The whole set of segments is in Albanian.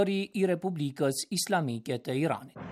i Republikës Islamike të Iranit.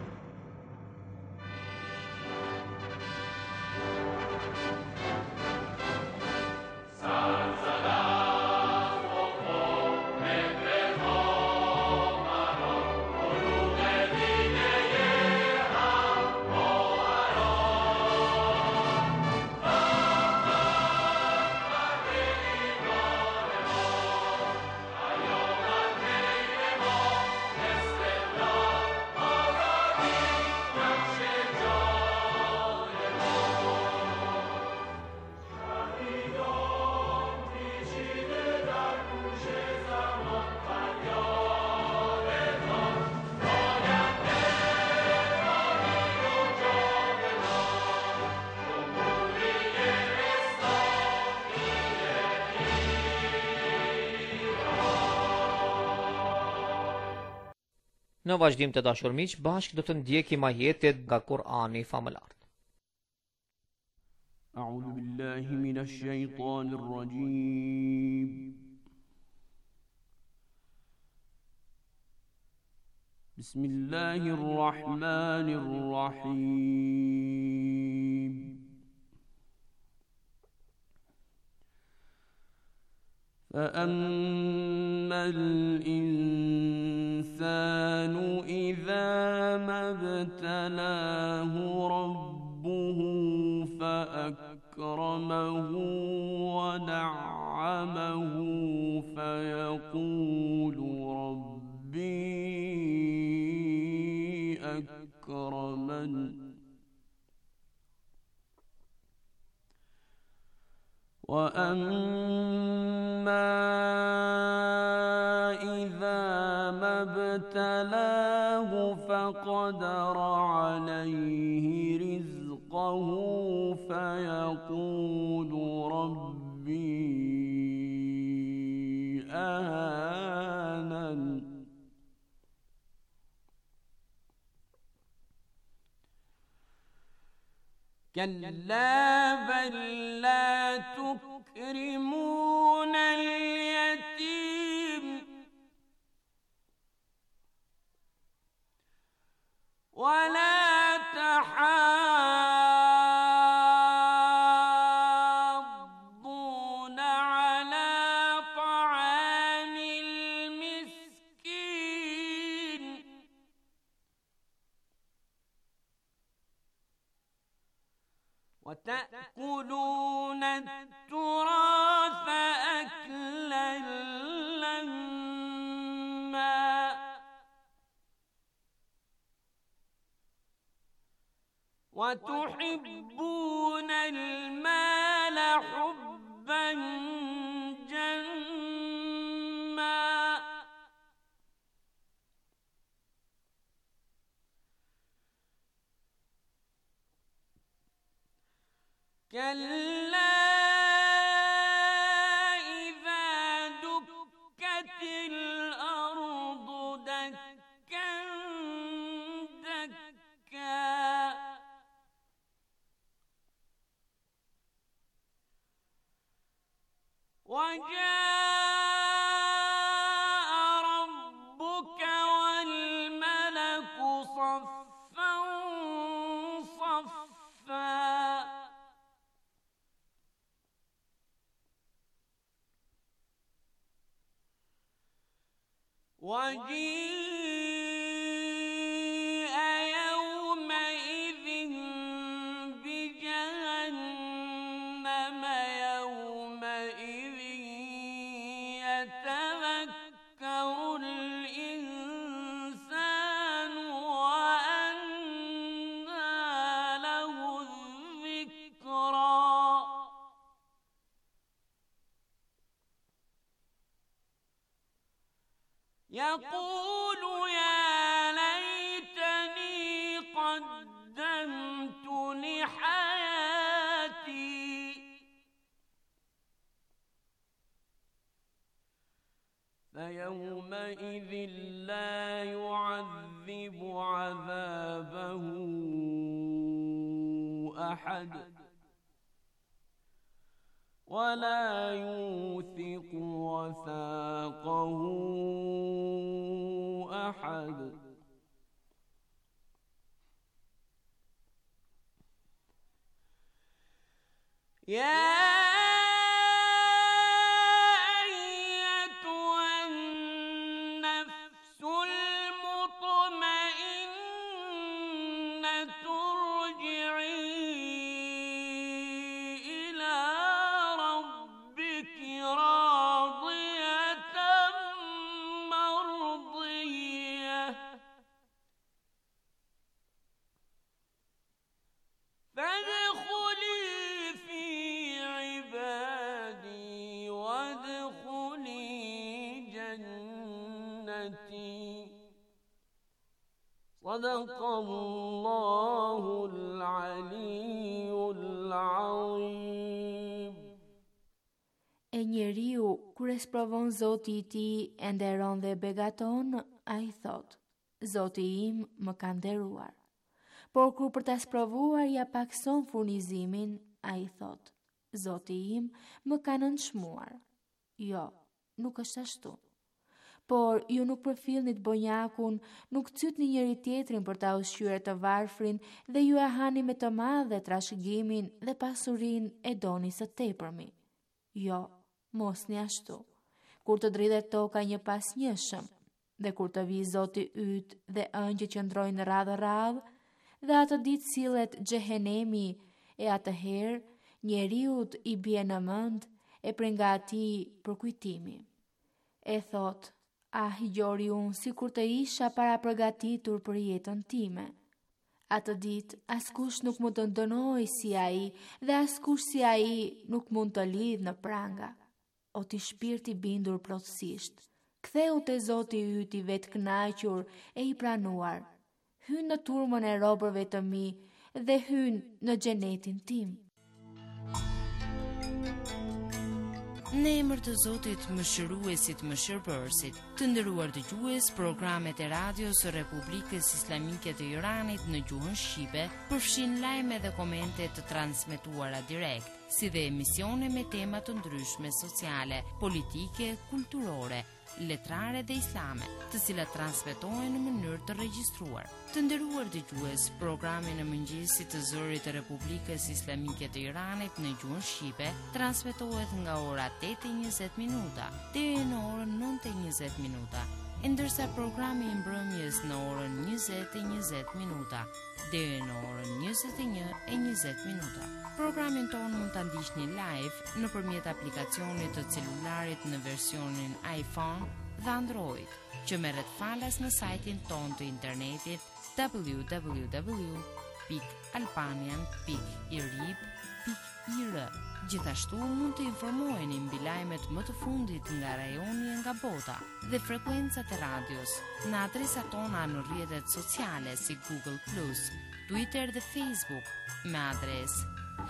Në vazhdim të dashur miq, bashkë do të ndjekim ajetet nga Kur'ani famëlar. A'udhu billahi minash shaitanir rajim. Bismillahir rahmanir rahim. فأما الإنسان إذا ما ابتلاه ربه فأكرمه ونعمه فيقول ربي أكرمن وأما إذا ما ابتلاه فقدر عليه رزقه فيقول ربي أهانن كلا بل لا تكرمون اليتيم ولا تحاضون على طعام المسكين وتأكلون التراث أكلا لما وتحبون المال حبا جما كلا إذا دكت الأرض دكا دكا وجاء ربك والملك صفا صفا وجيء يومئذ بجهنم يومئذ يتذكر الإنسان وأنى له الذكرى يقول يا ليتني قدمت لحياتي فيومئذ لا يعذب عذابه أحد ولا يوثق وثاقه أحد يا أيتها النفس المطمئنة ارجعي إلى ربك راضية مرضية فادخلي في عبادي وادخلي جنتي صدق الله العلي العظيم. E njeriu, kur e sprovon Zoti I tij e nderon dhe begaton, ai thot: Zoti im më ka nderuar. Por kur për ta sprovuar ja pakson furnizimin, ai thot: Zoti im më ka nënçmuar. Jo, nuk është ashtu. Por ju nuk përfillnit bonjakun, nuk cytni njëri tjetrin për ta ushqyer të varfrin dhe ju e hani me të madhe trashëgimin dhe pasurinë e doni së tepërmi. Jo, mos një ashtu. Kur të dridhet toka një pas njëshëm, dhe kur të vi Zoti yt dhe ëngjëjt që ndrojnë radhë, dhe atë ditë sillet xhehenemi, e atëherë njeriut I bie në mend e prej nga atij përkujtimi. E thot: Ah, gjori unë si kur të isha para përgatitur për jetën time. Atë ditë, askush nuk mund të dënoj si ai dhe askush si ai nuk mund të lidh në pranga. O ti shpirti bindur plotësisht, ktheu te Zoti yt I vetë kënaqur e I pranuar. Hyn në turmën e robërve të mi dhe hyn në xhenetin tim. Në emër të Zotit Mëshiruesit Mëshirbërësit, të nderuar dëgjues, programet e radios së Republikës Islamike të Iranit në gjuhën shqipe përfshin lajme dhe komente të transmetuara direkt, si dhe emisione me tema të ndryshme sociale, politike, kulturore, letrare dhe islame, të cilat transmetohen në mënyrë të regjistruar. Të nderuar dëgjues, programi në mëngjesit të zërit të Republikës Islamike të Iranit në gjuhën shqipe transmetohet nga ora 8:20 deri në orën 9:20, ndërsa programi I mbrëmjes në orën 20:20 deri në orën 21:20. Programin tonë mund ta ndiqni live nëpërmjet aplikacionit të celularit në versionin iPhone dhe Android, që merret falas në sajtin tonë të internetit www.albanian.irib.ir. Gjithashtu mund të informoheni mbi lajmet më të fundit nga rajoni e nga bota dhe frekuencat e radios në adresat tona në rrjetet sociale si Google+, Twitter dhe Facebook me adresë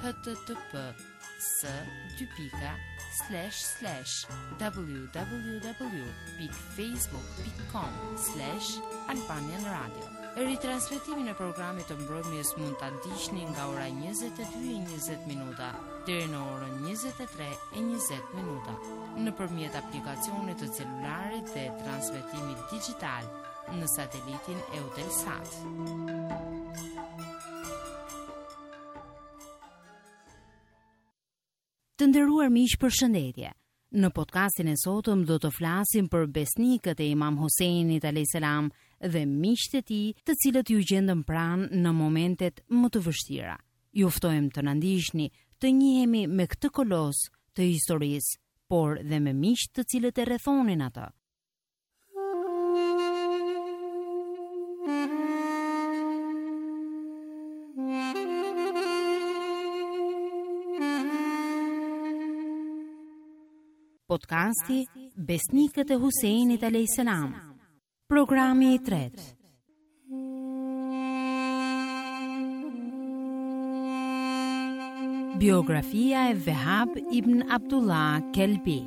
https://www.facebook.com/Albanian Radio. Ritransmetimin e programit të mbrëmjes mund ta ndiqni nga ora 22:20 deri në orën 23:20 nëpërmjet aplikacionit të celularit dhe transmetimit digjital në satelitin Eutelsat. Të nderuar miq, përshëndetje. Në podcastin e sotëm do të flasim për besnikët e Imam Huseinit a.s. dhe miqtë e tij, të cilët ju gjendën pranë në momentet më të vështira. Ju ftojmë të na ndiqni, të njihemi me këtë kolos të historisë, por dhe me miqtë të cilët e rrethonin atë. Podcasti Besnikët e Huseinit a.s. Programi I tretë. Biografia e Vehab ibn Abdullah Kelbi.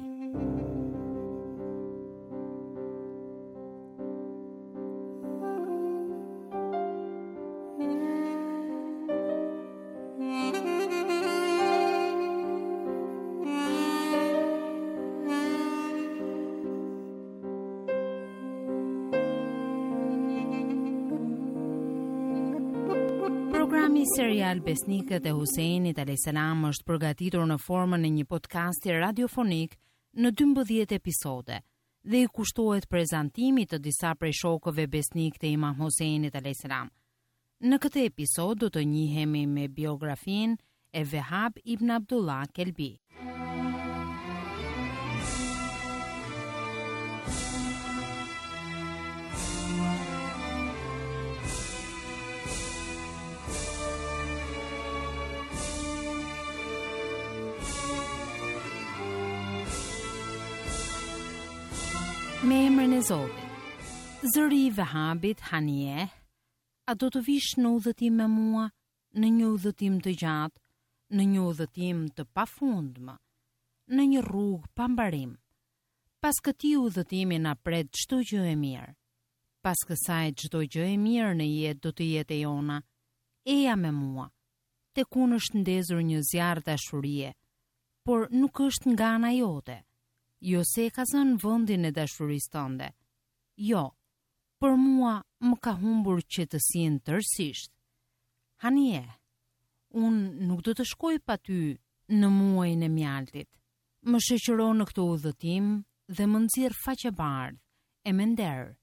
Programi serial Besnikët e Huseinit a.s. është përgatitur në formën e një podcasti radiofonik në 12 episode dhe i kushtohet prezantimit të disa prej shokëve besnik të Imam Huseinit a.s. Në këtë episod do të njihemi me biografinë e Vehab ibn Abdullah Kelbi. Me emrin e Zotit. Zëri i Vehabit Hanie, a do të vish në udhëtim me mua, në një udhëtim të gjatë, në një udhëtim të pafundmë, në një rrugë pa mbarim. Pas këtij udhëtimi na pret çdo gjë e mirë. Pas kësaj çdo gjë e mirë në jetë do të jetë e jona. Eja me mua. Tek unë është ndezur një zjarr dashurie, por nuk është nga ana jote. Jo se ka zënë vendin e dashurisë tënde. Jo, për mua më ka humbur qetësinë tërësisht. Hanie, unë nuk do të shkoj pa ty në muajin e mjaltit. Më shoqëro në këtë udhëtim dhe më nxjerr faqebardh e me nder.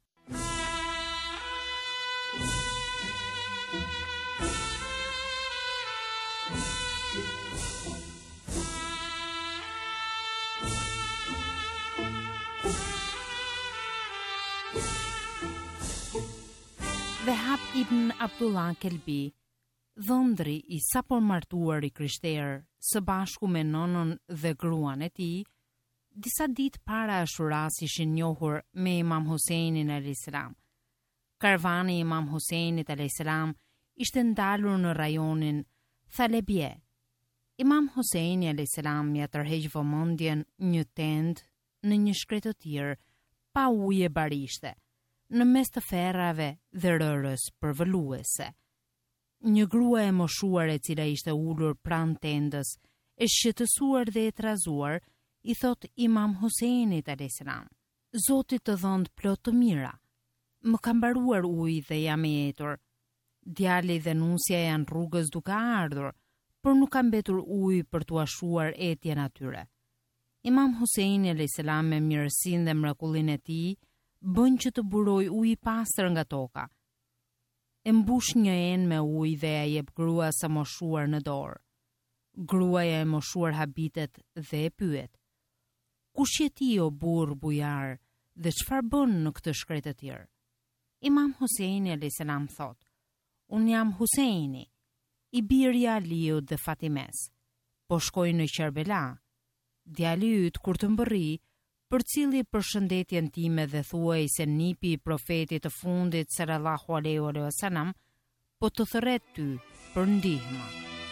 Vehab ibn Abdullah Kelbi, dhëndri i sapo martuar i krishterë së bashku me nonën dhe gruan e tij, disa ditë para Ashuras ishin njohur me Imam Huseinin a.s. Karvani i Imam Huseinit a.s. ishte ndalur në rajonin Thalebie. Imam Huseini a.s. ja tërheq vëmendjen një tent në një shkretëtir pa ujë barishte, në mes të ferrave dhe rërës përvëluese. Një grua e moshuar e cila ishte ulur pranë tendës, e shqetësuar dhe e trazuar, i thot Imam Huseinit a.s. Zoti të dhënë plot të mira. Më ka mbaruar uji dhe jam i etur. Djali dhe nusja janë rrugës duke ardhur, por nuk ka mbetur ujë për t'u ashuar etjen atyre. Imam Huseini a.s. me mirësinë dhe mrekullinë e tij bën që të buroj ujë i pastër nga toka. E mbush një enë me ujë dhe ja jep grua së moshuar në dorë. Gruaja e moshuar habitet dhe e pyet: "Kush je ti o burr bujar dhe çfarë bën në këtë shkretëtir?" Imam Huseini a.s. thot: "Unë jam Huseini, i biri i Aliut dhe Fatimes, po shkoj në Kerbela. Djali yt kur të mbërri, përcilli përshëndetjen time dhe thuaj se nipi i profetit të fundit sallallahu alaihi wasallam po të thërret ty për ndihmë."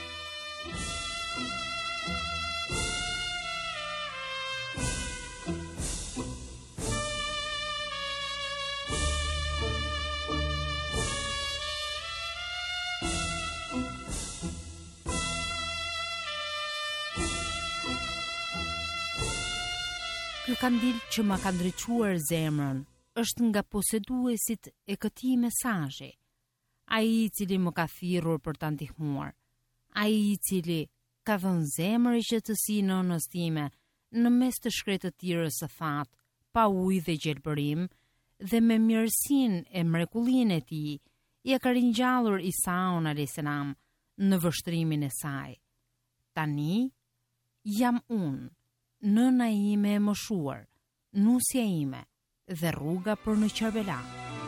Ky kandil që ma ka ndriçuar zemrën është nga poseduesit e këtij mesazhi. Ai i cili më ka thirrur për ta ndihmuar, ai i cili ka dhënë zemër e qetësi nënës time në mes të shkretëtirës së thatë, pa ujë dhe gjelbërim, dhe me mirësinë e mrekullinë e tij, ja ka ringjallur Isaun a.s. në vështrimin e saj. Tani jam unë, nëna ime e moshuar, nusja ime dhe rruga për në Kerbela.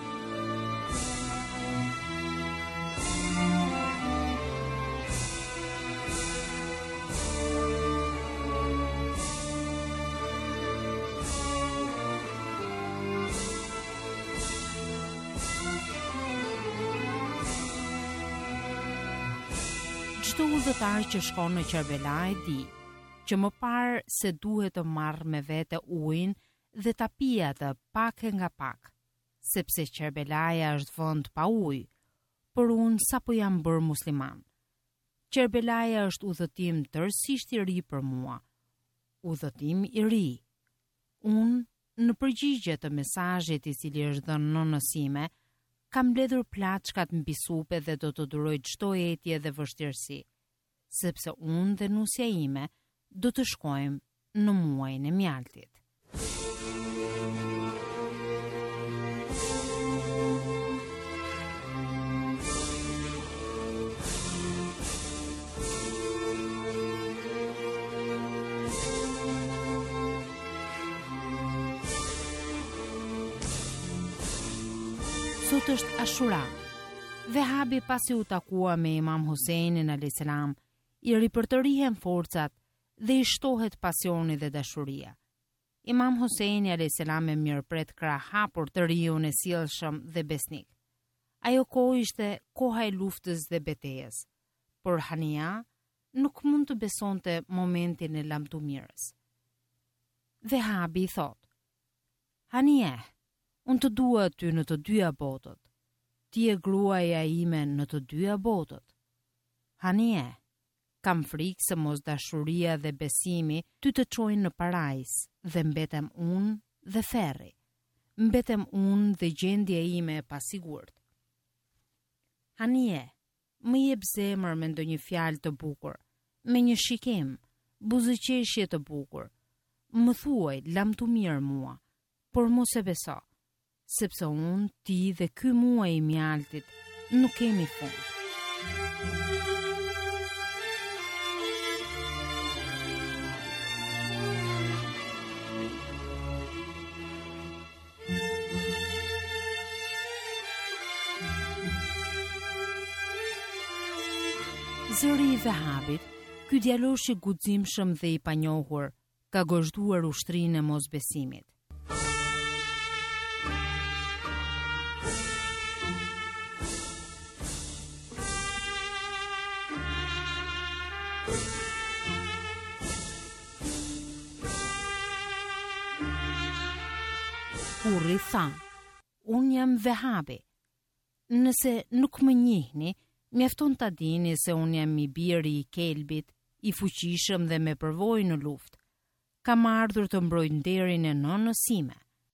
Çdo udhëtar që shkon në Kerbela e di që më parë se duhet të marrë me vete ujin dhe ta pija të pak e nga pak, sepse Kerbelaja është vend pa ujë, por unë sapo jam bërë musliman. Kerbelaja është udhëtim tërësisht i ri për mua. Udhëtim i ri. Unë, në përgjigje të mesazhit i cili është dhënë nënës sime, kam mbledhur plaçkat mbi supe dhe do të duroj çdo etje dhe vështirësi, sepse unë dhe nusja ime do të shkojmë në muajin e mjaltit. Sot është Ashura. Vehabi pasi u takua me Imam Husejnin a.s. I ripërtërihen forcat dhe i shtohet pasioni dhe dashuria. Imam Husejni a.s. e mirëpret krah hapur të riun e sjellshëm dhe besnik. Ajo kohë ishte koha e luftës dhe betejës, por Hania nuk mund të besonte momentin e lamtumirës. Vehabi i thot: Hania, unë të dua ty në të dyja botët. Ti e gruaja ime në të dyja botët. Hanie, kam frikë se mos dashuria dhe besimi ty të çojnë në parajs dhe mbetem unë dhe ferri. Mbetem unë dhe gjendja ime e pasigurt. Hanie, më jep zemër me ndonjë fjalë të bukur, me një shikim, buzëqeshje të bukur. Më thuaj, lamtumir mua, por mos e beso, sepse unë, ti dhe ky muaj i mjaltit nuk kemi fund. Zëri i Vehabit, ky djalosh i guximshëm dhe i panjohur, ka gozhduar ushtrinë e mosbesimit. Kurri tha: unë jam Vehabi. Nëse nuk më njihni, mjafton ta dini se unë jam i biri i Kelbit, i fuqishëm dhe me përvojë në luftë. Kam ardhur të mbroj nderin e nënës sime.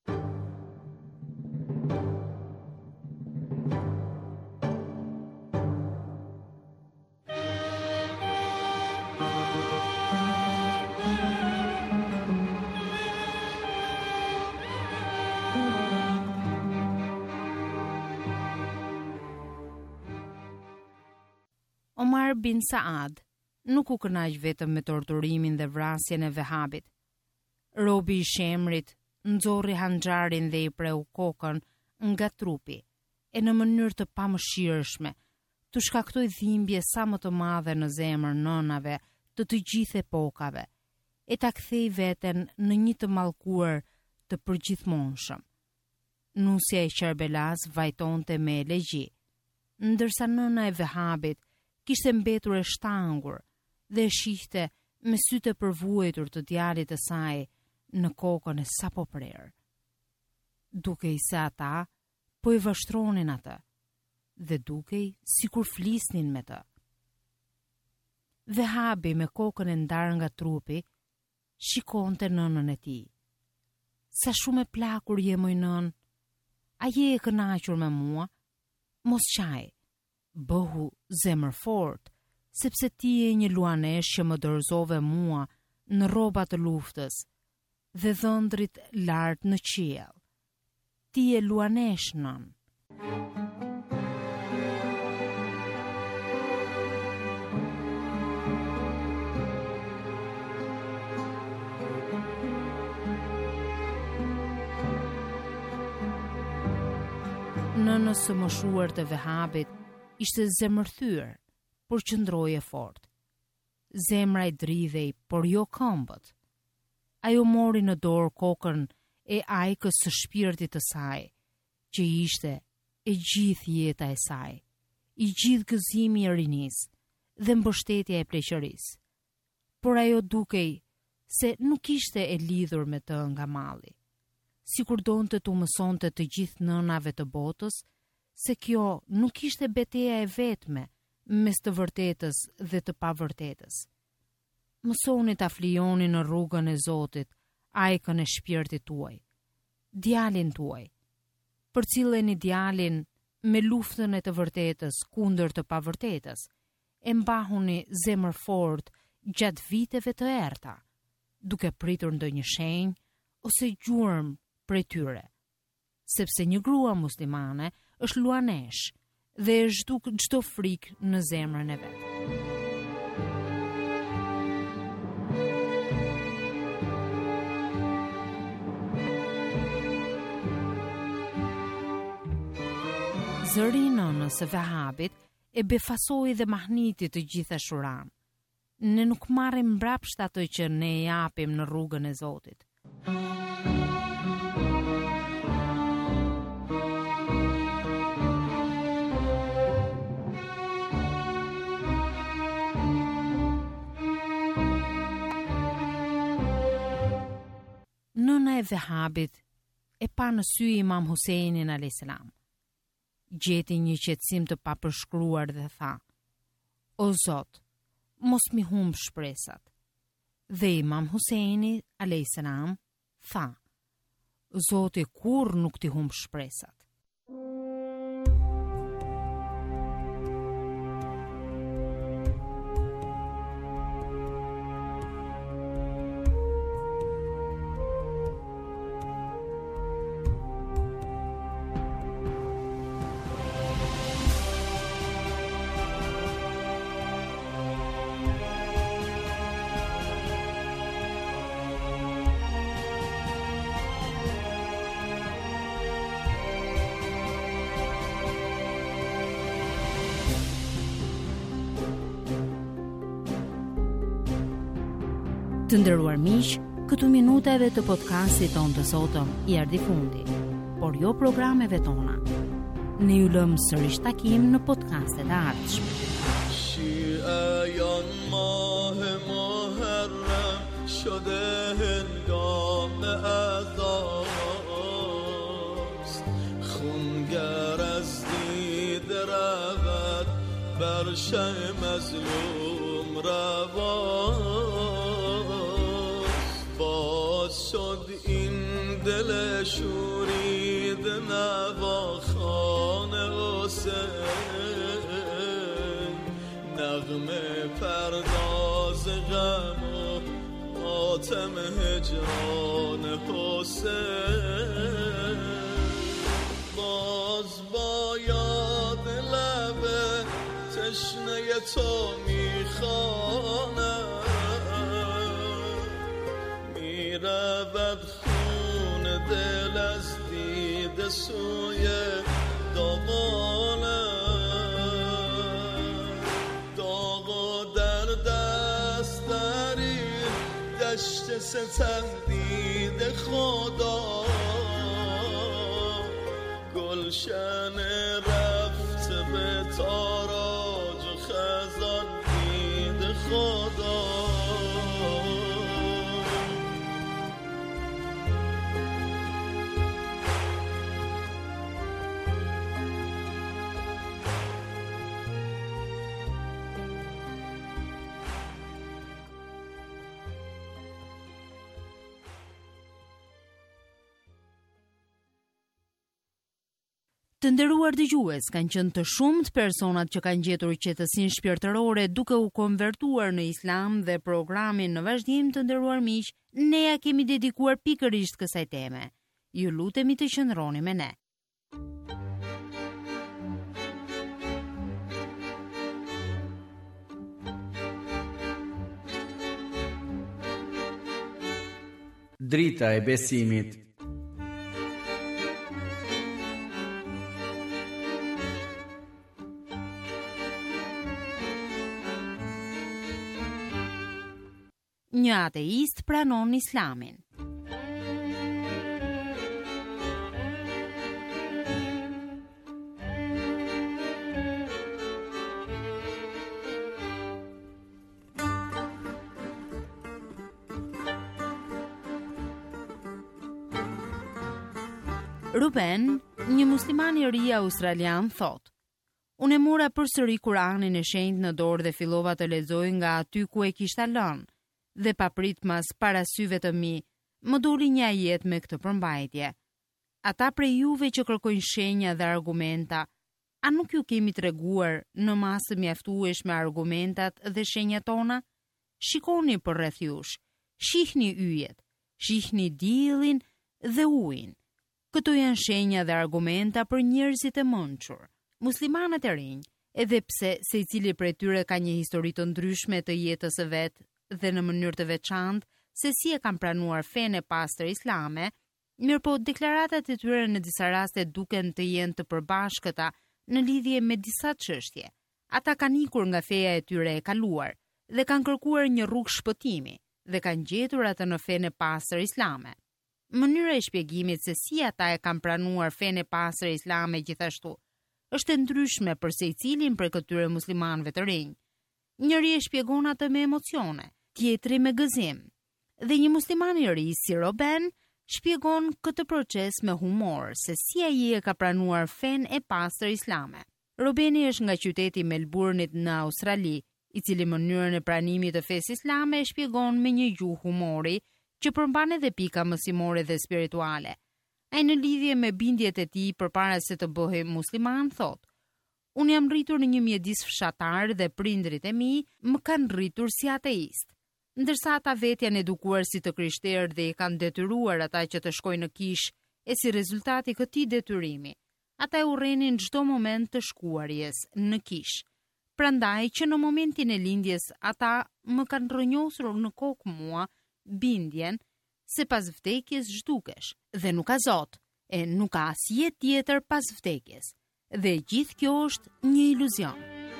Omar bin Saad nuk u kënaq vetëm me torturimin dhe vrasjen e Vehabit. Robi i shemrit nxorri hanxharin dhe i preu kokën nga trupi, e në mënyrë të pamëshirshme të shkaktoi dhimbje sa më të madhe në zemër nënave të gjithë epokave, e ta kthei veten në një të mallkuar të përgjithmonshëm. Nusja e Qarbelas vajtonte me elegji, ndërsa nëna e Vehabit kishte mbetur e shtangur dhe e shihte me sytë e përvuajtur të djalit të saj në kokën e sapo prerë. Dukej se ata po e vështronin atë dhe dukej sikur flisnin me të. Vehabi me kokën e ndarë nga trupi shikonte nënën e tij. Sa shumë e plakur je moj nën, a je e kënaqur me mua? Mos qaj, bëhu zemër fort, sepse ti je një luanesh që më dorëzove mua në rroba të luftës dhe dhëndrit lart në qiell. Ti je luanesh, nën. Nënës së moshuar të Vehabit ishte zemërthyr, por qëndroje fort. Zemra i dridhej, por jo këmbët. Ajo mori në dorë kokën e ajkës së shpirtit të saj, që ishte e gjithë jeta e saj, i gjithë gëzimi i rinis dhe mbështetja e pleqërisë. Por ajo dukej se nuk ishte e lidhur me të nga malli. Sikur donte t'u mësonte të gjithë nënave të botës se kjo nuk ishte betejë e vetme mes të vërtetës dhe të pavërtetës. Mësoni ta flijoni në rrugën e Zotit, ajkën e shpirtit tuaj, djalin tuaj. Përcilleni djalin me luftën e të vërtetës kundër të pavërtetës, e mbahuni zemër fort gjatë viteve të errta, duke pritur ndonjë shenjë ose gjurmë prej tyre, sepse një grua muslimane është luanesh dhe e zhduk çdo frikë në zemrën e vet. Zëri i nënës së Vahabit e befasoi dhe mahniti të gjitha Shuran. Ne nuk marrim mbrapsht ato që ne e japim në rrugën e Zotit. Nëna e Vahabit e pa në sy Imam Huseinin a.s. Gjeti një qetësim të papërshkruar dhe tha: O Zot, mos mi humb shpresat. Dhe Imam Huseini a.s. tha: Zoti kur nuk ti humb shpresat. Të nderuar miq, këtu minutave të podcastit tonë të sotëm i ardhi fundi, por jo programeve tona. Ne ju lëmë sërish takim në podcastet e ardhshme. شیعیان ماه محرم شده هنگام عزاست خونگر از دید رود بر شه مظلوم رواست باز شد این دل شورید نواخوان حسین نغمه پرداز غم و ماتم هجران حسین باز با یاد لب تشنه تو میخوانم میرود خون دل از دید سوی دامانم دشت ستم دید خدا گلشن رفته به تاراج و خزان دید خدا Të nderuar dëgjues, kanë qenë të shumtë personat që kanë gjetur qetësinë shpirtërore duke u konvertuar në Islam dhe programin në vazhdim të nderuar miq, ne ja kemi dedikuar pikërisht kësaj teme. Ju lutemi të qëndroni me ne. Drita e besimit. Një ateist pranon Islamin. Ruben, një musliman i ri australian, thot: Unë e mora përsëri Kur'anin e shenjtë në dorë dhe fillova të lexoj nga aty ku e kishta lënë. Dhe papritmas para syve të mi, më doli një ajet me këtë përmbajtje. Ata prej juve që kërkojnë shenja dhe argumenta, A nuk ju kemi treguar në masë të mjaftueshme argumentat dhe shenjat tona? Shikoni për rreth jush, shihni yjet, shihni diellin dhe ujin. Këto janë shenja dhe argumenta për njerëzit e mençur, muslimanët e rinj, edhe pse secili prej tyre ka një histori të ndryshme të jetës së vet dhe në mënyrë të veçantë se si e kanë pranuar fenë e pastër islame, mirëpo deklaratat e tyre në disa raste duken të jenë të përbashkëta në lidhje me disa çështje. Ata kanë ikur nga feja e tyre e kaluar dhe kanë kërkuar një rrugë shpëtimi dhe kanë gjetur atë në fenë e pastër islame. Mënyra e shpjegimit se si ata e kanë pranuar fenë e pastër islame gjithashtu është e ndryshme për secilin prej këtyre muslimanëve të rinj. Njëri e shpjegon atë me emocione, tjetri me gëzim, dhe një musliman i ri si Roben shpjegon këtë proces me humor se si ai e ka pranuar fenë e pastër islame. Robeni është nga qyteti Melbourne në Australi, i cili mënyrën e pranimit të fesë islame e shpjegon me një gjuhë humori që përmban edhe pika mësimore dhe spirituale. Ai në lidhje me bindjet e tij përpara se të bëhej musliman thotë: "Unë jam rritur në një mjedis fshatar dhe prindrit e mi më kanë rritur si ateist. Ndërsa ata vetë janë edukuar si të krishterë dhe i kanë detyruar ata që të shkojnë në kishë, e si rezultati këtij detyrimi, ata e urrenin çdo moment të shkuarjes në kishë. Prandaj që në momentin e lindjes ata më kanë rrënjosur në kokë mua bindjen se pas vdekjes zhdukesh dhe nuk ka Zot, e nuk ka asnjë tjetër pas vdekjes. Dhe gjithë kjo është një iluzion."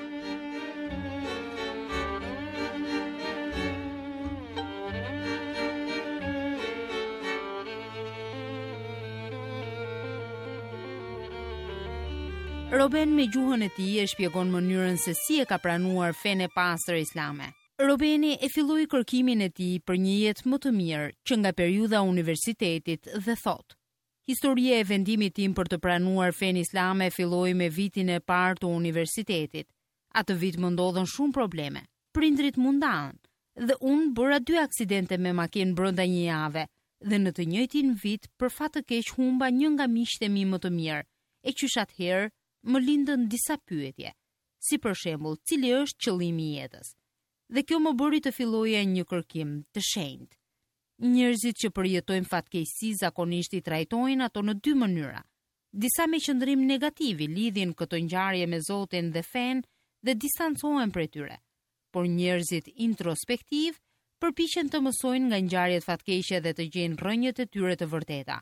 Roben me gjuhën e tij e shpjegon mënyrën se si e ka pranuar fenë e pastër islame. Robeni e filloi kërkimin e tij për një jetë më të mirë që nga periudha e universitetit dhe thotë: "Historia e vendimit tim për të pranuar fenë islame filloi me vitin e parë të universitetit. Atë vit më ndodhen shumë probleme. Prindrit mundan dhe unë bëra 2 aksidente me makinë brenda një jave dhe në të njëjtin vit për fat të keq humba një nga miqtë e mi më të mirë. E qysh atëherë më lindën disa pyetje, si për shembull, cili është qëllimi i jetës. Dhe kjo më bëri të filloja një kërkim të shenjtë. Njerëzit që përjetojnë fatkeqësi zakonisht i trajtojnë ato në 2 mënyra. Disa me qëndrim negativ i lidhin këtë ngjarje me Zotin dhe fenë dhe distancohen prej tyre. Por njerëzit introspektiv përpiqen të mësojnë nga ngjarjet fatkeqe dhe të gjejnë rrënjët e tyre të vërteta.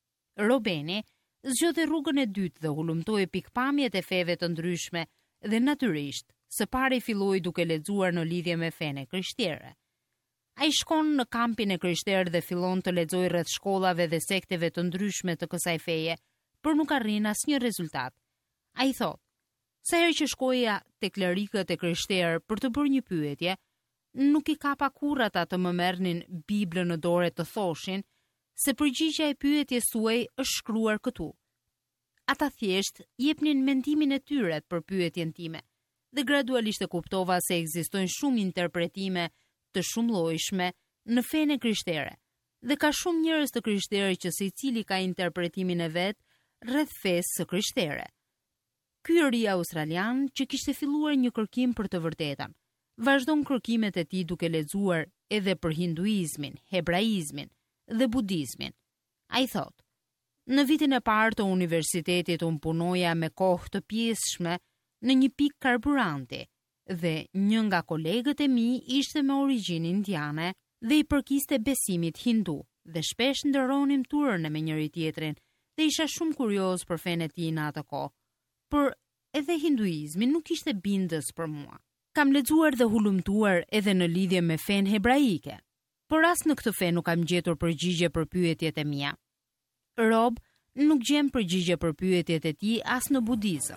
Robeni zgjodhi rrugën e dytë dhe hulumtoi pikpamjet e feve të ndryshme dhe natyrisht, së pari filloi duke lexuar në lidhje me fenë krishtere. Ai shkon në kampin e krishterë dhe fillon të lexojë rreth shkollave dhe sekteve të ndryshme të kësaj feje, por nuk arrin asnjë rezultat. Ai thotë: "Sa herë që shkoja te klerikët e krishterë për të bërë një pyetje, nuk i kapa kurrë ata të më merrnin Biblën në dorë të thoshin se përgjigjja e pyetjes suaj është shkruar këtu. Ata thjesht jepnin mendimin e tyre për pyetjen time, dhe gradualisht e kuptova se ekzistojnë shumë interpretime të shumëllojshme në fenë krishtere, dhe ka shumë njerëz të krishterë që secili ka interpretimin e vet rreth fesë së krishtere." Ky ri australian që kishte filluar një kërkim për të vërtetën, vazhdon kërkimet e tij duke lexuar edhe për hinduizmin, hebraizmin dhe budizmin. Ai thotë: "Në vitin e parë të universitetit unë punoja me kohë të pjesshme në një pikë karburanti dhe një nga kolegët e mi ishte me origjinë indiane dhe i përkiste besimit hindu dhe shpesh ndërronim turne me njëri tjetrin dhe isha shumë kurioz për fenë e tij në atë kohë. Por edhe hinduizmi nuk ishte bindës për mua. Kam lexuar dhe hulumtuar edhe në lidhje me fenë hebraike, por as në këtë fe nuk kam gjetur përgjigje për pyetjet e mia. Rob nuk gjen përgjigje për pyetjet e tij as në budizëm."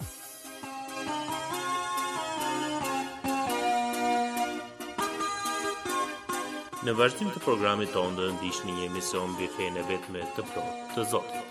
Në vazhdim të programit tonë do ndiqni një emision mbi fenë e vetme të plotë të Zotit.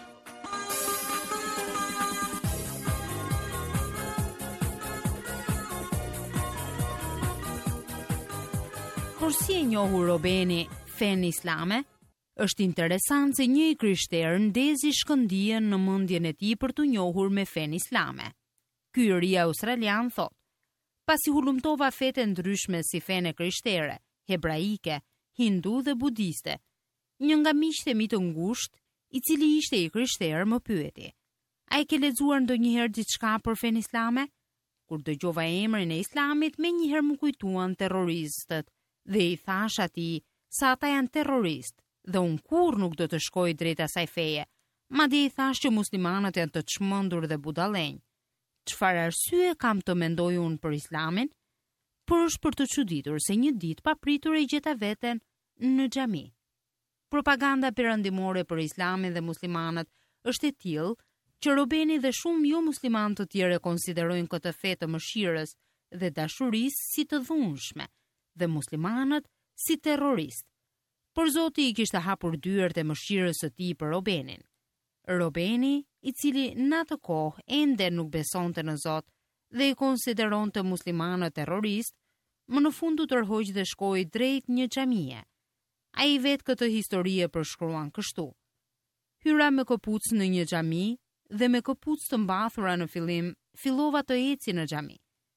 Por si e njohu Robeni fenë islame? Është interesant se një i krishterë ndezi shkëndijën në mendjen e tij për të njohur me fenë islame. Ky i ri australian thot: pasi hulumtova fete ndryshme si fene krishtere, hebraike, hindu dhe budiste, një nga miqtë e mi të ngushtë, i cili ishte i krishterë, më pyeti: a e ke lexuar ndonjëherë diçka për fen islame? Kur dëgjova emrin e islamit, menjëherë më kujtuan terroristët dhe i thash atij se ata janë terroristë dhe unë kur nuk do të shkoj drejt asaj feje. Madje i thash që muslimanët janë të çmendur dhe budallënj. Çfarë arsye kam të mendoj unë për islamin? Por është për të çuditur se një ditë papritur e gjeta veten në xhami. Propaganda perëndimore për islamin dhe muslimanët është e tillë që Robeni dhe shumë jo muslimanë të tjerë konsiderojnë këtë fe të mëshirës dhe dashurisë si të dhunshme dhe muslimanët si terroristë. Por Zoti i kishte hapur dyert e mëshirës së tij për Robenin. Robeni, i cili në atë kohë ende nuk besonte në Zot dhe i konsideronte muslimanët terroristë, më në fund u tërhoq dhe shkoi drejt një xhamie. Ai vetë këtë histori e përshkruan kështu: hyra me këpucë në një xhami dhe me këpucë të mbathura në fillim fillova të eci në xhami.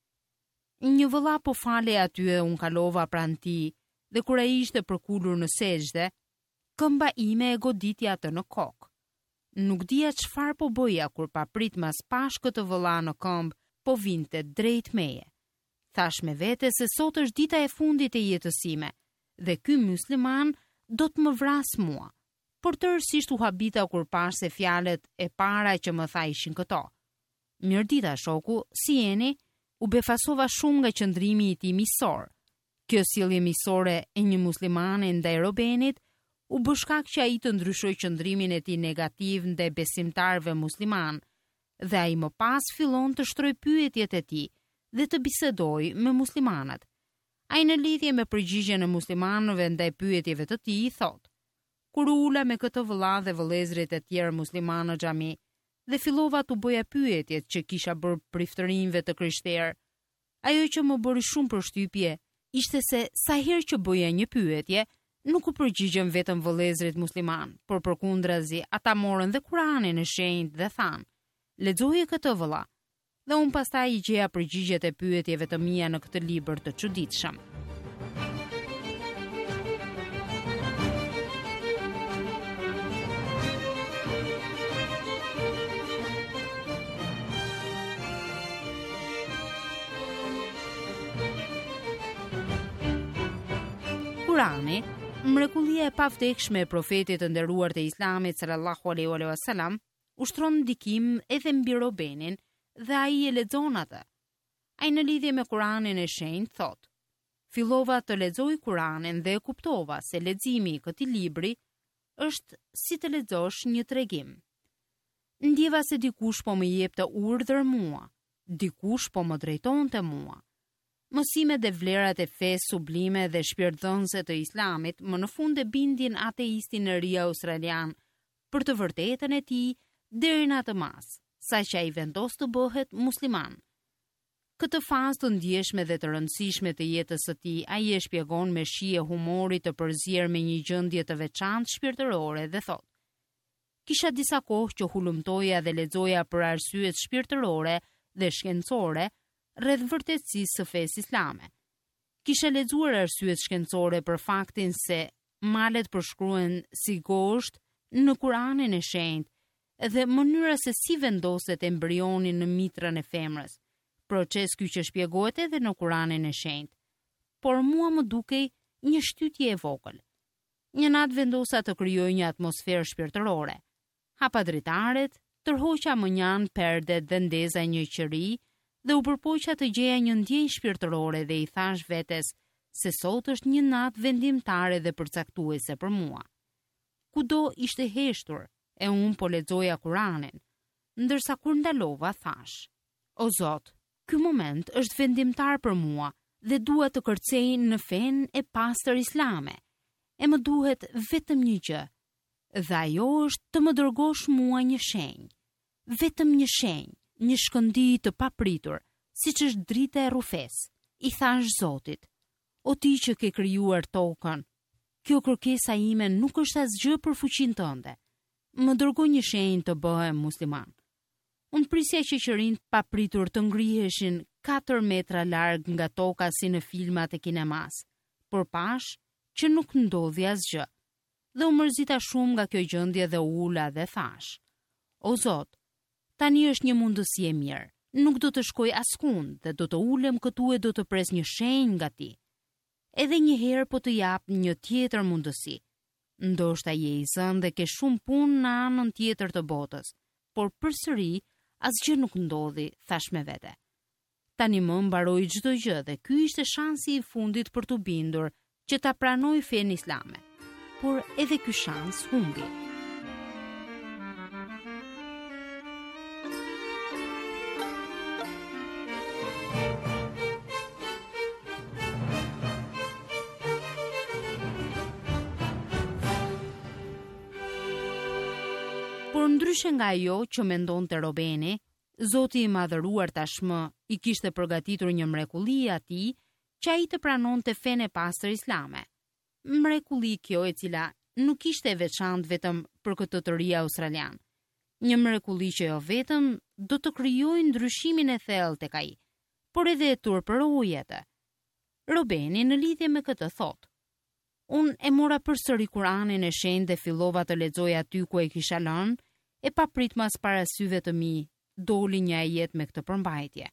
Një vëlla po falej aty e unë kalova pranë tij dhe kur ai ishte përkulur në sejdë, këmba ime e goditi atë në kokë. Nuk dija çfarë po bëja kur paprit mas pash këtë vëlla në këmbë po vinte drejt meje. Thash me vete se sot është dita e fundit e jetës sime dhe ky musliman do të më vras mua. Por tërësisht u habita kur pash se fjalët e para që më tha ishin këto: Mirdita shoku, si jeni? U befasova shumë nga qëndrimi i tij miqësor. Kjo sjellje miqësore e një muslimane ndaj Robenit u bë shkak që ai të ndryshoi qëndrimin e tij negativ ndaj besimtarëve musliman, dhe ai më pas fillon të shtroj pyetjet e tij dhe të bisedoj me muslimanët. Ai në lidhje me përgjigjen e muslimanëve ndaj pyetjeve të tij thot: kur ula me këtë vëlla dhe vëllezërit e tjerë muslimanë në xhami dhe fillova të bëja pyetjet që kisha bërë priftërinjve të krishterë, ajo që më bëri shumë përshtypje ishte se sa herë që bëja një pyetje, nuk u përgjigjen vetëm vëllezërit musliman, por përkundrazi ata morën dhe Kuranin e shenjtë dhe thanë: lexoje këtë vëlla. Dhe unë pastaj i gjeja përgjigjet e pyetjeve të mia në këtë libër të çuditshëm. Kurani, mrekullia e pavdekshme e profetit të nderuar të Islamit sallallahu alaihi wasallam, ushtron ndikim edhe mbi Robenin dhe ai e lexon atë. Ai në lidhje me Kuranin e shenjtë thot: fillova të lexoj Kuranin dhe e kuptova se leximi i këtij libri është si të lexosh një tregim. Ndjeva se dikush po më jepte urdhër mua, dikush po më drejtonte mua. Mësimet dhe vlerat e fesë sublime dhe shpirtdhënëse të Islamit më në fund e bindin ateistin e ri australian për të vërtetën e tij deri në atë mas, saqë ai vendos të bëhet musliman. Këtë fazë të ndjeshme dhe të rëndësishme të jetës së tij ai e shpjegon me shije humori të përzier me një gjendje të veçantë shpirtërore dhe thot: kisha disa kohë që hulumtoja dhe lexoja për arsyet shpirtërore dhe shkencore rreth vërtetësisë së fesë islame. Kisha lexuar arsyet shkencore për faktin se malet përshkruen si gosht në Kuranin e shenjtë dhe mënyra se si vendoset embrioni në mitrën e femrës, proces ky që shpjegohet edhe në Kuranin e shenjtë. Por mua më dukej një shtytje e vogël. Një natë vendosa të krijoj një atmosferë shpirtërore. Hapa dritaret, tërhoqa mënjan perdet dhe ndeza një qëri dhe u përpoqa të gjeja një ndjenjë shpirtërore dhe i thash vetes se sot është një natë vendimtare dhe përcaktuese për mua. Kudo ishte heshtur e unë po lexoja Kuranin, ndërsa kur ndalova thash: o Zot, ky moment është vendimtar për mua dhe dua të kërcej në fen e pastër islame. E më duhet vetëm një gjë, dhe ajo është të më dërgosh mua një shenjë. Vetëm një shenjë, një shkëndi të papritur, siç është drita e rrufes. I thash Zotit: o ti që ke krijuar tokën, kjo kërkesa ime nuk është asgjë për fuqinë tënde. Më dërgo një shenjë të bëhem musliman. Unë prisja që qërinjt papritur të ngriheshin 4 metra larg nga toka si në filmat e kinemas, por pash që nuk ndodhi asgjë. Dhe u mërzita shumë nga kjo gjendje dhe ula dhe thash: O Zot, tani është një mundësi e mirë. Nuk do të shkoj askund dhe do të ulem këtu e do të pres një shenjë nga ti. Edhe një herë po të jap një tjetër mundësi. Ndoshta je i zënë dhe ke shumë punë në anën tjetër të botës, por përsëri asgjë nuk ndodhi, thash me vete. Tani më mbaroi çdo gjë dhe ky ishte shansi i fundit për të bindur që ta pranoj fenë islame. Por edhe ky shans humbi. Por ndryshe nga ajo që mendonte Robeni, Zoti i madhëruar tashmë i kishte përgatitur një mrekulli atij që ai të pranonte fenë e pastër islame. Mrekulli kjo e cila nuk ishte e veçantë vetëm për këtë të ri australian. Një mrekulli që jo vetëm do të krijojë ndryshimin e thellë tek ai, por edhe e turpëroi atë. Robeni në lidhje me këtë thotë: Unë e mora përsëri Kur'anin e shenjtë dhe fillova të lexoj aty ku e kisha lënë, e papritmas para syve të mi doli një ajet me këtë përmbajtje.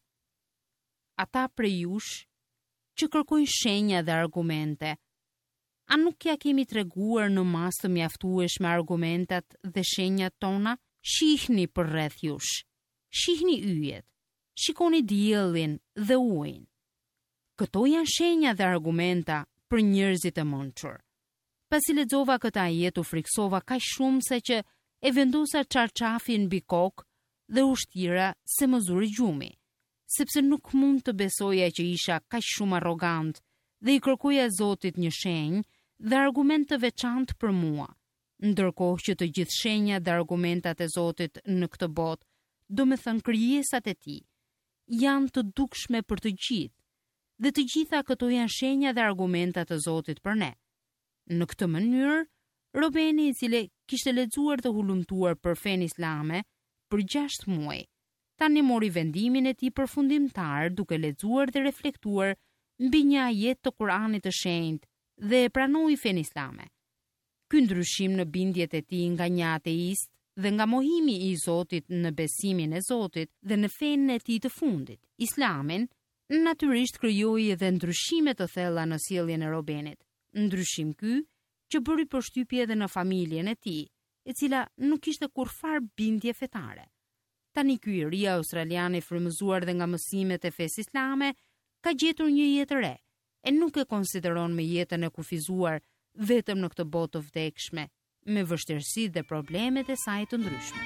Ata prej jush që kërkojnë shenja dhe argumente, a nuk ja kemi treguar në masë të mjaftueshme argumentat dhe shenjat tona? Shihni përreth jush, shihni yjet, shikoni diellin dhe ujin. Këto janë shenja dhe argumenta për njerëzit e mençur. Pasi lexova këtë ajet u friksova kaq shumë se që e vendosa çarçafin mbi kokë dhe ushtira se më zuri gjumi, sepse nuk mund të besoja që isha kaq shumë arrogant dhe i kërkoja Zotit një shenjë dhe argument të veçantë për mua, ndërkohë që të gjithë shenjat dhe argumentat e Zotit në këtë botë, do me thënë krijesat e tij, janë të dukshme për të gjithë, dhe të gjitha këto janë shenja dhe argumentat e Zotit për ne. Në këtë mënyrë, Robeni, i cili kishte lexuar dhe hulumtuar për fenë islame për 6 muaj, tani mori vendimin e tij përfundimtar duke lexuar dhe reflektuar mbi një ajet të Kuranit të shenjtë dhe e pranoi fenë islame. Ky ndryshim në bindjet e tij nga një ateist dhe nga mohimi i Zotit në besimin e Zotit dhe në fenë e tij të fundit, islamin, natyrisht krijoi edhe ndryshime të thella në sjelljen e Robenit. Ndryshim ky që bëri përshtypje edhe në familjen e tij, e cila nuk kishte kurfar bindje fetare. Tani ky i ri australian i frymëzuar dhe nga mësimet e fesë islame ka gjetur një jetë re e nuk e konsideron me jetën e kufizuar vetëm në këtë botë të vdekshme, me vështirësitë dhe problemet e saj të ndryshme.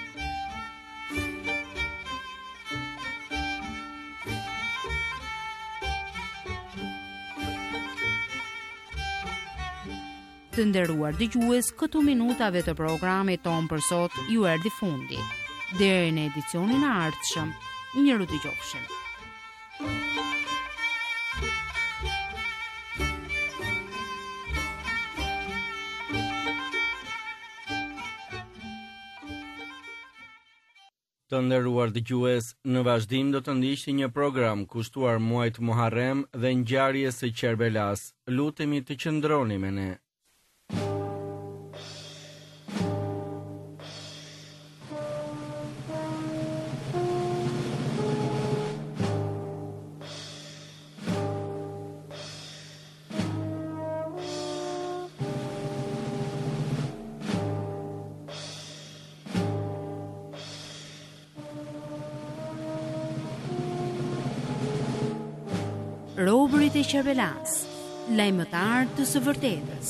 Të nderuar dëgjues, këto minutave të programit ton për sot ju erdhi fundi. Deri në edicionin e ardhshëm, miru dëgjofshim. Të nderuar dëgjues, në vazhdim do të ndiqni një program kushtuar muajit Muharrem dhe ngjarjes së Kerbelas. Lutemi të qëndroni me ne. Robërit e Kerbelas, lajmëtar të së vërtetës.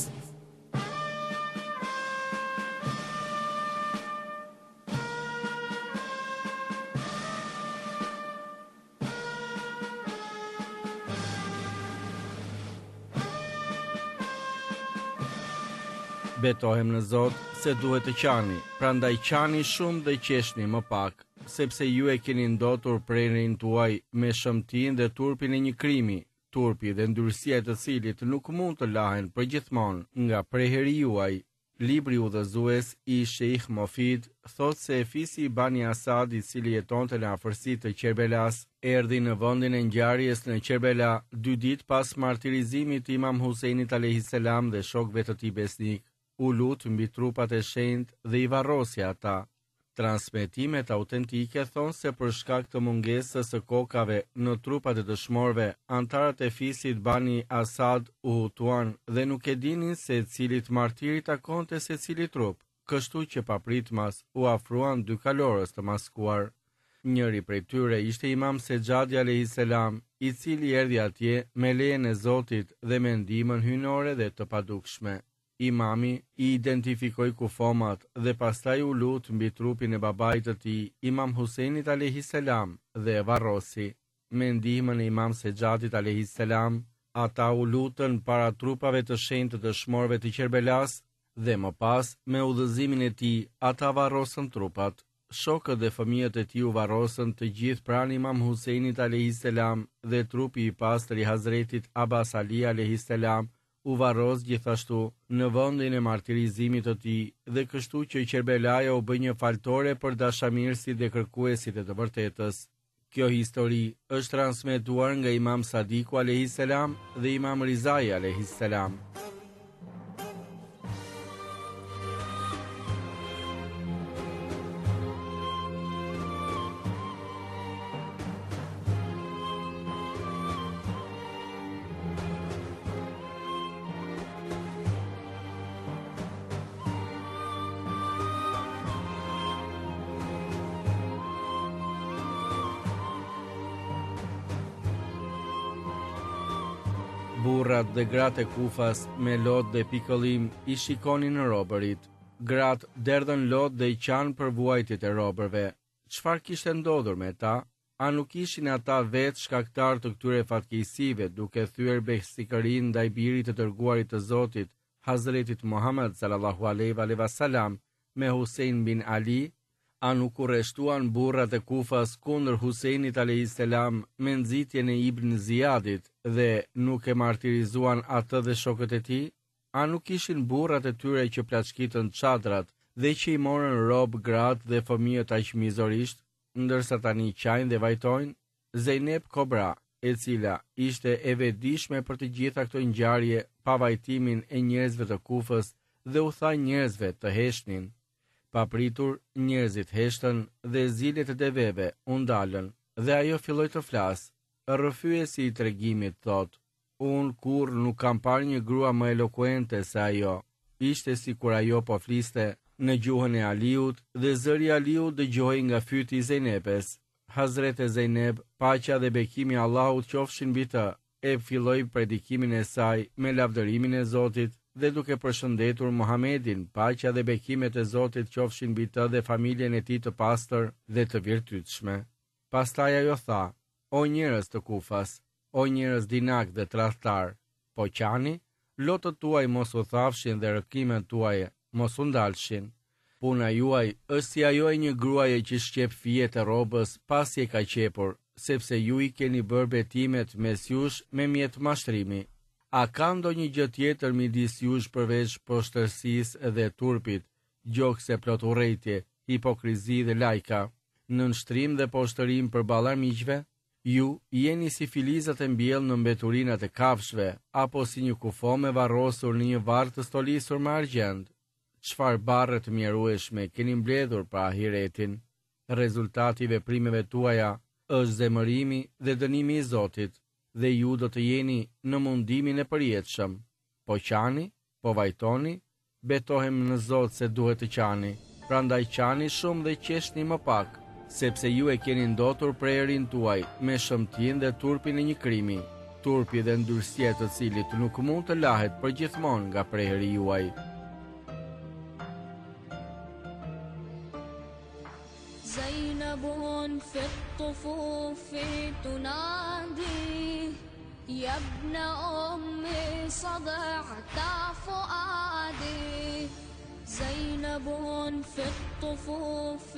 Betohem në Zot se duhet të qani, prandaj qani shumë dhe qeshni më pak, sepse ju e keni ndotur prerin tuaj me shëmtin dhe turpin e një krimi, turpi dhe ndyrësia të cilit nuk mund të lahen përgjithmonë nga preheri juaj, libri udhëzues i Sheikh Mofid thot se fisi i Bani Asad, i cili jetonte në afërsitë të Kerbelas, erdhi në vendin e ngjarjes në Kerbela 2 ditë pas martirizimit të Imam Huseinit alayhis salam dhe shokëve të tij besnik. U lut mbi trupat e shenjtë dhe i varrosi ata. Transmetimet autentike thonë se për shkak të mungesës së kokave në trupat e dëshmorëve, antarët e fisit Bani Asad u hutuan dhe nuk e dinin se cilit martiri takonte se cili trup, kështu që papritmas u afruan 2 kalorës të maskuar. Njëri prej tyre ishte Imam Sejadi alayhis salam, i cili erdhi atje me lejen e Zotit dhe me ndihmën hyjnore dhe të padukshme. Imami i identifikoi kufomat dhe pastaj u lut mbi trupin e babait të tij, Imam Huseinit alayhis salam, dhe e varrosi. Me ndihmën e Imam Sejadit alayhis salam, ata u lutën para trupave të shenjtë të dëshmorëve të Kerbelas dhe më pas me udhëzimin e tij ata varrosën trupat. Shokët dhe fëmijët e tij u varrosën të gjithë pranë Imam Huseinit alayhis salam dhe trupi i pastër i Hazretit Abbas Ali alayhis salam u varros gjithashtu në vendin e martirizimit të tij dhe kështu që Kerbelaja u bë një faltore për dashamirësit dhe kërkuesit e të vërtetës. Kjo histori është transmetuar nga Imam Sadiku alayhis salam dhe Imam Rizai alayhis salam. Burrat dhe gratë e Kufas me lot dhe pikëllim i shikonin në robërit. Gratë derdhën lot dhe i qanë për vuajtjet e robërve. Çfarë kishte ndodhur me ta? A nuk ishin ata vetë shkaktar të këtyre fatkeqësive, duke thyer besikërinë ndaj birit të dërguarit të Zotit, Hazretit Muhammad sallallahu alaihi wasallam, me Husein bin Ali? A nuk u rreshtuan burrat e Kufas kundër Huseinit alayhis salam me nxitjen e Ibn Ziyadit dhe nuk e martirizuan atë dhe shokët e tij? A nuk ishin burrat e tyre që plaçkitën çadrat dhe që i morën rob gratë dhe fëmijët aq mizorisht, ndërsa tani qajnë dhe vajtojnë? Zeynep Kobra, e cila ishte e vetëdijshme për të gjitha këto ngjarje, pa vajtimin e njerëzve të Kufës dhe u tha njerëzve të heshnin. Papritur, njerëzit heshtën dhe zilet e deveve u ndalën dhe ajo filloi të flasë. Rrëfyesi i tregimit thot: "Unë kurrë nuk kam parë një grua më elokuente se ajo." Ishte sikur ajo po fliste në gjuhën e Aliut dhe zëri i Aliut dëgjohej nga fyti i Zeynepes. Hazreti Zeynep, paqja dhe bekimi i Allahut qofshin mbi të, e filloi predikimin e saj me lavdërimin e Zotit dhe duke përshëndetur Muhamedin, paqja dhe bekimet e Zotit qofshin mbi të dhe familjen e tij të pastër dhe të virtytshme. Pastaj ajo tha: "O njerëz të Kufas, o njerëz dinak dhe tradhtar, po qani, lotët tuaj mos u thafshin dhe rëkimet tuaj mos u ndalshin. Puna juaj është si ajo e një gruaje që shqep fijet e robës pasi e ka qepur, sepse ju i keni bërë betimet mes jush me mjet mashtrimi. A ka ndonjë gjë tjetër midis jush përveç poshtërsisë dhe turpit, gjokse plot urrëtie, hipokrizi dhe lajka, nënshtrim dhe poshtërim përballë armiqve? Ju jeni si filizat e mbjell në mbeturinat e kafshëve, apo si një kufom e varrosur në një varr të stolisur me argjend. Çfarë barre të mjerueshme keni mbledhur për ahiretin? Rezultati i veprimeve tuaja është zemërimi dhe dënimi i Zotit, dhe ju do të jeni në mundimin e përjetshëm. Po qani, po vajtoni, betohem në Zot se duhet të qani. Prandaj qani shumë dhe qeshni më pak, sepse ju e keni ndotur prerin tuaj me shëmtin dhe turpin e një krimi, turpi dhe ndyrësia të cilit nuk mund të lahet përgjithmonë nga preri juaj." زينب في الطفوف تنادي يا ابن أمي صدعت فؤادي زينب في الطفوف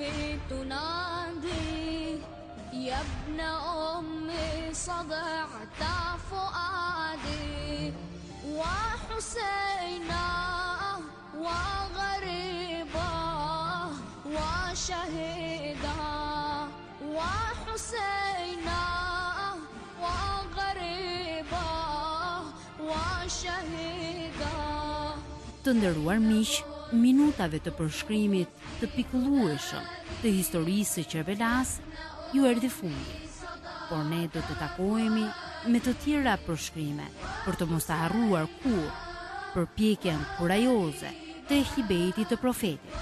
تنادي يا ابن أمي صدعت فؤادي وحسينا وغريبة وشهيدة وحسينة وغريبة وشهيدة. Të nderuar miq, minutave të përshkrimit të pikëllueshëm të historisë së Qerbelas ju erdhi fundi. Por ne do të takohemi me të tjera përshkrime për të mos të harruar kur përpjekjen kurajoze të hibetit të profetit.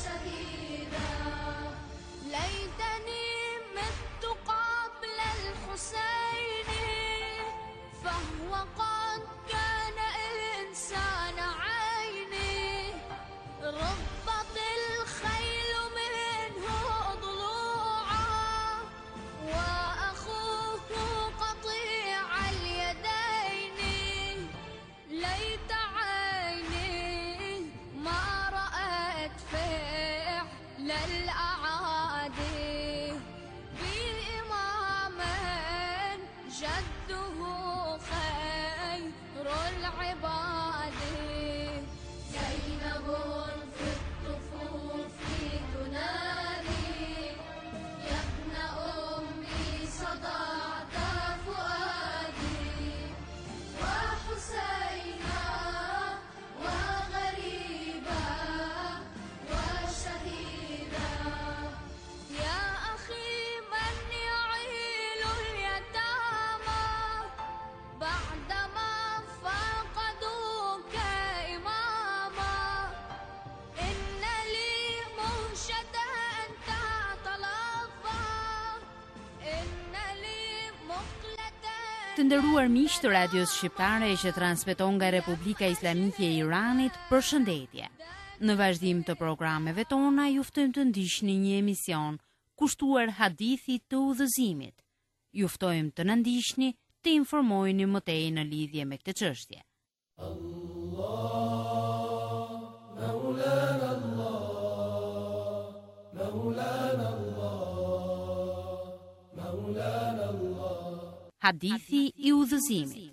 Të nderuar miq të radios shqiptare që transmeton nga Republika Islamike e Iranit, përshëndetje. Në vazhdim të programeve tona ju ftojmë të ndiqni një emision kushtuar hadithit të udhëzimit. Ju ftojmë të na ndiqni, të informoheni më tej në lidhje me këtë çështje. Hadithi i udhëzimit.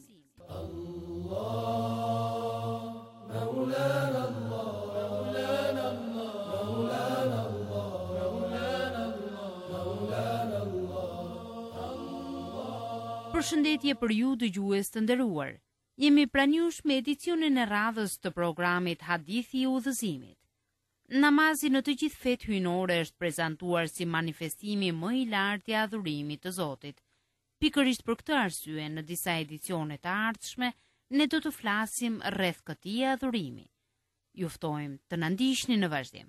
Përshëndetje për ju dëgjues të nderuar. Jemi pranë jush me edicionin e radhës të programit Hadithi i udhëzimit. Namazi në të gjithë fetë hyjnore është prezantuar si manifestimi më i lartë i adhurimit të Zotit. Pikërisht për këtë arsye, në disa edicione të ardhshme, ne do të flasim rreth këtij adhurimi. Ju ftojmë të na ndiqni në vazhdim.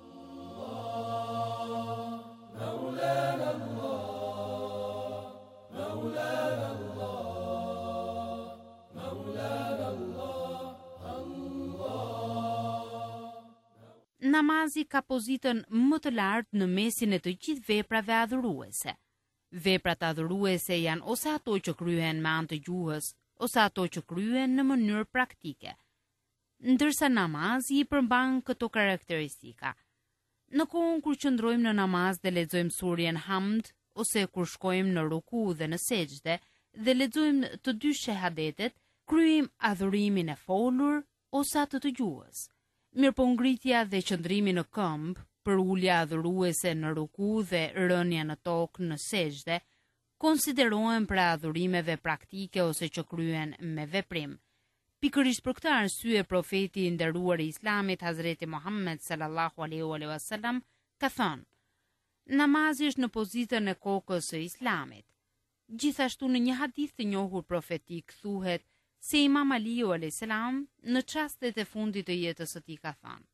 Namazi ka pozitën më të lartë në mesin e të gjithë veprave adhuruese. Veprat adhuruese janë ose ato që kryhen me anë të gjuhës, ose ato që kryhen në mënyrë praktike. Ndërsa namazi i përmban këto karakteristika. Në kohën kur qëndrojmë në namaz dhe lexojmë surjen Hamd, ose kur shkojmë në ruku dhe në sejdë dhe lexojmë të dy shahadetet, kryejmë adhurimin e folur ose atë të gjuhës. Mirëpongritja dhe qëndrimi në këmbë, për ulja adhuruese në ruku dhe rënja në tokë në sejdë, konsiderohen për adhurimeve praktike ose që kryen me veprim. Pikërisht për këtë arsye profeti i nderuar i Islamit Hazreti Muhammed sallallahu alaihi wasallam ka thënë: Namazi është në pozitën e kokës së Islamit. Gjithashtu në një hadith të njohur profetik thuhet se Imam Aliu alayhis salam në çastet e fundit të jetës së tij ka thënë: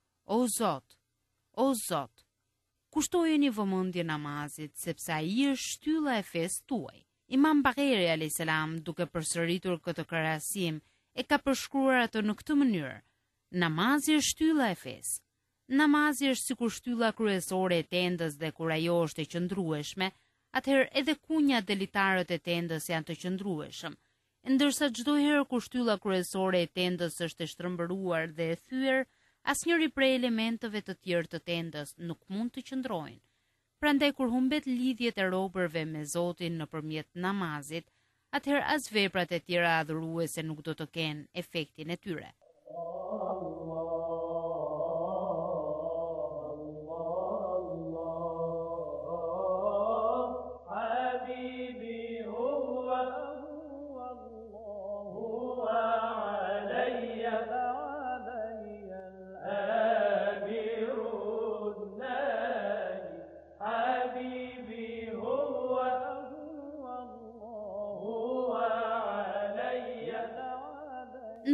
O Zot, kushtojeni vëmendje namazit, sepse ai është shtylla e fesë tuaj. Imam Bagheri alayhis salam, duke përsëritur këtë krahasim, e ka përshkruar atë në këtë mënyrë: Namazi është shtylla e fesë. Namazi është sikur shtylla kryesore e tendës dhe kur ajo është e qëndrueshme, atëherë edhe kunjat dhe litarët e tendës janë të qëndrueshëm. Ndërsa çdo herë kur shtylla kryesore e tendës është e shtrëmbëruar dhe e thyer, asnjëri prej elementeve të tjerë të tendës nuk mund të qëndrojnë. Prandaj kur humbet lidhjet e robërve me Zotin nëpërmjet namazit, atëherë as veprat e tjera adhuruese nuk do të kenë efektin e tyre.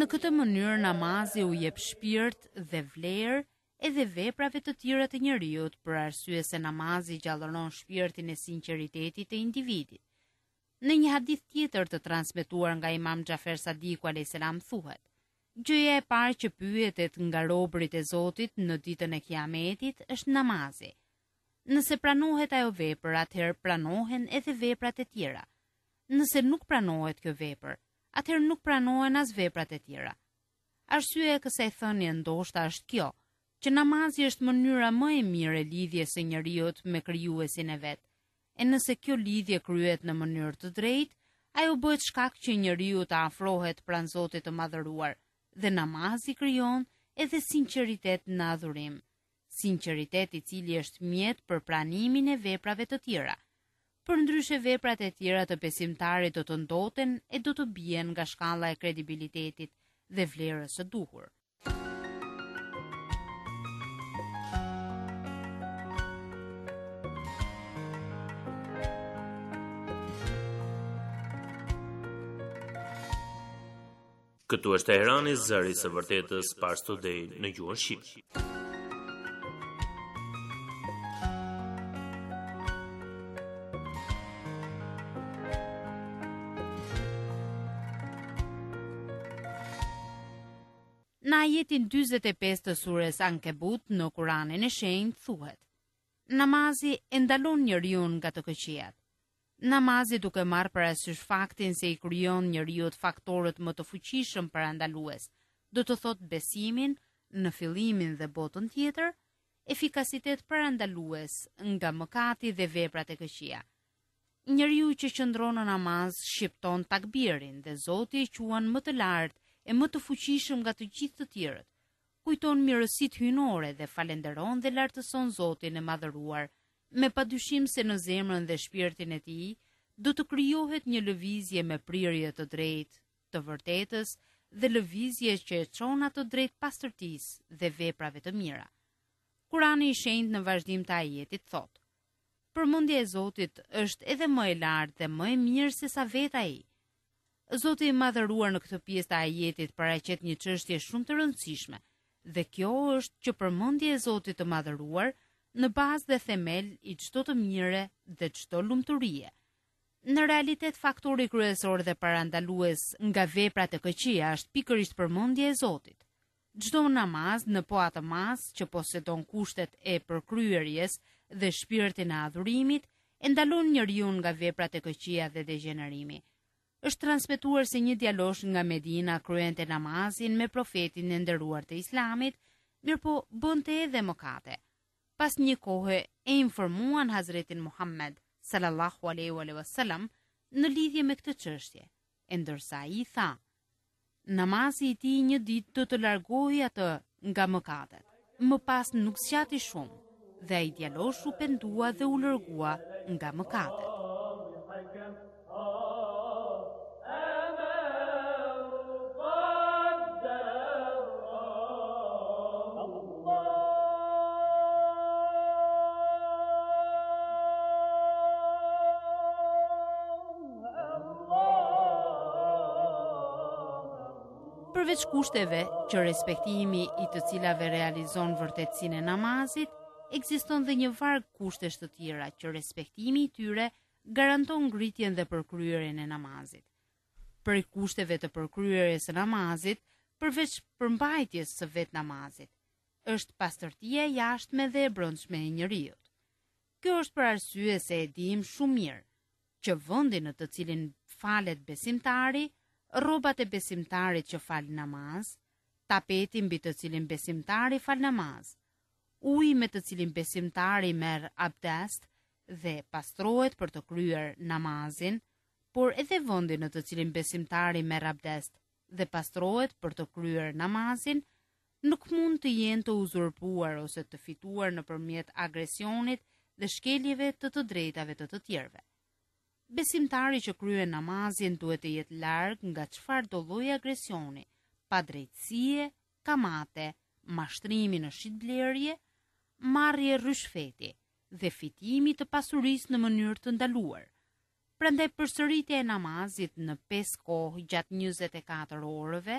Në këtë mënyrë namazi u jep shpirt dhe vlerë edhe veprave të tjera të njeriut, për arsye se namazi gjallëron shpirtin e sinqeritetit të individit. Në një hadith tjetër të transmetuar nga Imam Xhafer Sadiku a.s. thuhet: gjëja e parë që pyetet nga robërit e Zotit në ditën e Kiametit është namazi. Nëse pranohet ajo vepër, atëherë pranohen edhe veprat e tjera. Nëse nuk pranohet kjo vepër, atëherë nuk pranohen as veprat e tjera. Arsyeja e kësaj thënie ndoshta është kjo, që namazi është mënyra më e mirë e lidhjes së njeriut me krijuesin e vet. E nëse kjo lidhje kryhet në mënyrë të drejtë, ajo bëhet shkak që njeriu të afrohet pranë Zotit të Madhëruar, dhe namazi krijon edhe sinqeritet në adhurim. Sinqeritet i cili është mjet për pranimin e veprave të tjera. Përndryshe veprat e tjera të besimtarit do të ndoten e do të bien nga shkalla e kredibilitetit dhe vlerës së duhur. Këtu është Teherani, zëri së vërtetës, Pars Today në gjuhën shqipe. Në ajetin 45 të surës Ankebut në Kuranin e Shenjtë thuhet: namazi e ndalon njeriu nga të këqijat. Namazi duke marrë parasysh faktin se i krijon njeriut faktorët më të fuqishëm parandalues, do të thotë besimin në fillimin dhe botën tjetër, efikasitet parandalues nga mëkati dhe veprat e këqija. Njeriu që qëndron në namaz shqipton takbirin dhe Zoti i quan më të lartë e më të fuqishëm nga të gjithë të tjerët. Kujton mirësitë hyjnore dhe falenderon dhe lartëson Zotin e Madhëruar, me padyshim se në zemrën dhe shpirtin e tij do të krijohet një lëvizje me prirje të drejtë, të vërtetës dhe lëvizje që e çon atë drejt pastërtisë dhe veprave të mira. Kurani i Shenjtë në vazhdim të ajetit thotë: përmendja e Zotit është edhe më e lartë dhe më e mirë se sa vetë ai. Zoti i Madhëruar në këtë pjesë të ajetit paraqet një çështje shumë të rëndësishme, dhe kjo është që përmendja e Zotit të Madhëruar në bazë dhe themel i çdo të mire dhe çdo lumturie. Në realitet, faktori kryesor dhe parandalues nga veprat e këqija është pikërisht përmendja e Zotit. Çdo namaz në po atë mas që posedon kushtet e përkryerjes dhe shpirtin e adhurimit, e ndalon njeriu nga veprat e këqija dhe degenerimi. Është transmetuar se një djalosh nga Medina kryente namazin me profetin e nderuar të Islamit, mirëpo bënte edhe mëkate. Pas një kohe e informuan Hazretin Muhammed sallallahu alaihi wasallam në lidhje me këtë çështje, e ndërsa ai tha: namazi i tij një ditë do të largojë atë nga mëkatet. Më pas nuk zgjati shumë dhe ai djalosh u pendua dhe u largua nga mëkatet. Përveç kushteve që respektimi i të cilave realizon vërtetësinë e namazit, ekziston dhe një varg kushtesh të tjera që respektimi i tyre garanton ngritjen dhe përkryerjen e namazit. Për kushteve të përkryerjes së namazit, përveç përmbajtjes së vet namazit, është pastërtia e jashtme dhe e brendshme e njeriut. Kjo është për arsye se e dim shumë mirë që vendi në të cilin falet besimtari, rrobat e besimtarit që fal namaz, tapeti mbi të cilin besimtari fal namaz, uji me të cilin besimtari merr abdest dhe pastrohet për të kryer namazin, por edhe vendi në të cilin besimtari merr abdest dhe pastrohet për të kryer namazin, nuk mund të jenë të uzurpuar ose të fituar nëpërmjet agresionit dhe shkeljeve të drejtave të tjerëve. Besimtari që kryen namazin duhet të jetë larg nga çfarëdo lloji agresioni, padrejtësie, kamate, mashtrimi në shitblerje, marrje rishfeti dhe fitimi të pasurisë në mënyrë të ndaluar. Prandaj përsëritja e namazit në 5 kohë gjatë 24 orëve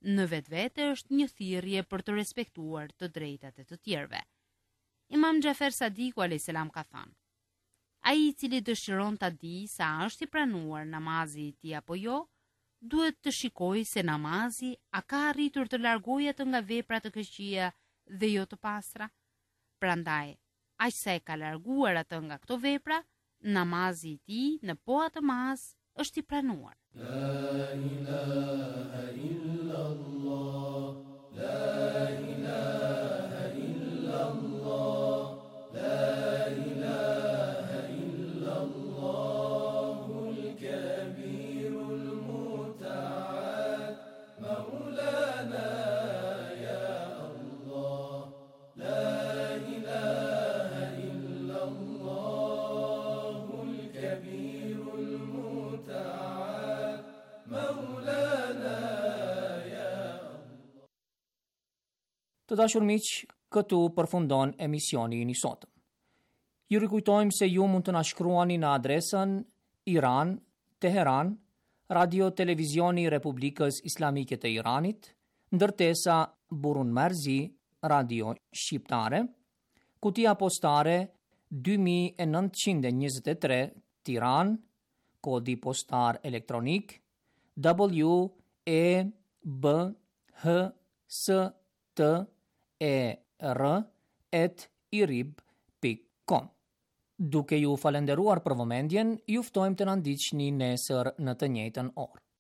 në vetvete është një thirrje për të respektuar të drejtat e të tjerëve. Imam Xhafer Sadiku a.s. ka thënë: ai i cili dëshiron ta di sa është i pranuar namazi i tij apo jo, duhet të shikojë se namazi a ka arritur të largojë atë nga vepra të këqija dhe jo të pastra. Prandaj, aq sa e ka larguar atë nga këto vepra, namazi i tij në po atë mas është i pranuar. La ilaha illallah, la ilaha illallah, la ilaha illallahul kabirul muta'al, maulana ya Allah, la ilaha illallahul kabirul muta'al, maulana ya Allah. Të dashur miq, këtu përfundon emisioni i sotëm. Ju rikujtojmë se ju mund të na shkruani në adresën Iran, Teheran, Radio Televizioni Republikës Islamike të Iranit, ndërtesa Burun Marzi, Radio Shqiptare, kutia postare 2923 Tiran, kodi postar elektronik WEBHSTER@irib.com. Duke ju falenderuar për vëmendjen, ju ftojmë të na ndiqni nesër në të njëjtën orë.